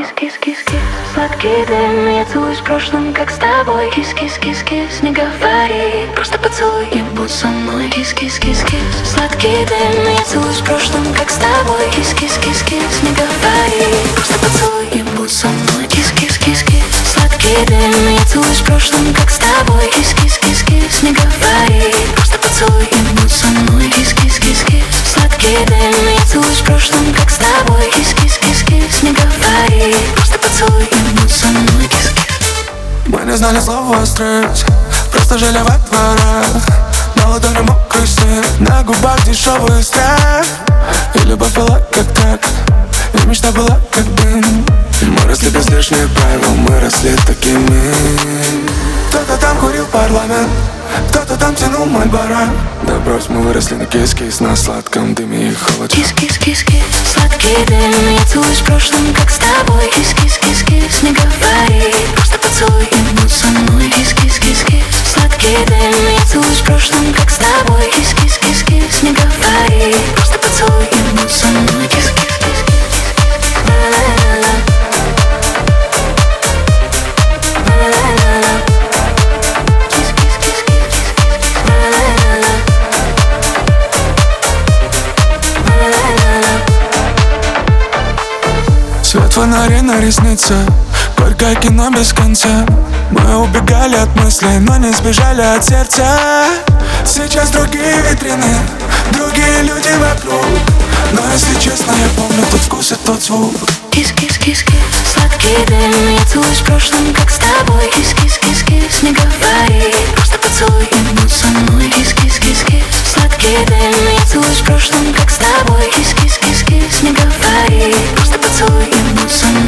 Кис-кис-кис-кис, сладкий дым, я целуюсь в прошлом, как с тобой. Кис-кис-кис-кис, не говори, просто поцелуй и будь со мной. Кис-кис-кис-кис, сладкий дым, я целуюсь в прошлом, как с тобой. Кис-кис-кис-кис, не говори, просто поцелуй и будь со мной. Кис-кис-кис-кис, сладкий дым, я целуюсь в прошлом, как с тобой. Кис-кис-кис-кис, не говори, просто поцелуй и будь со мной. Кис-кис-кис-кис, сладкий дым, я целуюсь в прошлом, как с тобой. Кис-кис-кис-кис, не говори, просто поцелуй и будь со мной. Кис-кис. Мы не знали слова стресс, просто жили во дворах. На ладони мокрый снег, на губах дешевый страх. И любовь была как так, и мечта была как дым. Мы росли без лишних правил, мы росли такими. Кто-то там курил парламент, кто-то там тянул Мальборо. Да брось, мы выросли на кис-кис, на сладком дыме и холоде. Кис-кис-кис-кис, сладкий дым, я целуюсь в прошлом, как с тобой. Кис-кис-кис-кис, не говори, просто поцелуй и будь со мной. Кис-кис-кис-кис, сладкий дым, я целуюсь в прошлом, как с тобой. Кис-кис-кис-кис, не говори, просто поцелуй и будь со мной. Кис-кис-кис-кис, ла-ла-ла-ла. Свет фонарей на ресницах, горькое кино без конца. Мы убегали от мыслей, но не сбежали от сердца. Сейчас другие витрины, другие люди вокруг. Но если честно, я помню тот вкус и тот звук. Кис-кис-кис-кис, сладкий дым, я целуюсь в прошлом, как с тобой. Кис-кис-кис-кис, не говори, просто поцелуй и будь со мной. Кис-кис-кис-кис, сладкий дым, я целуюсь в прошлом, как с тобой. Кис-кис-кис-кис, не говори, просто поцелуй и будь со мной.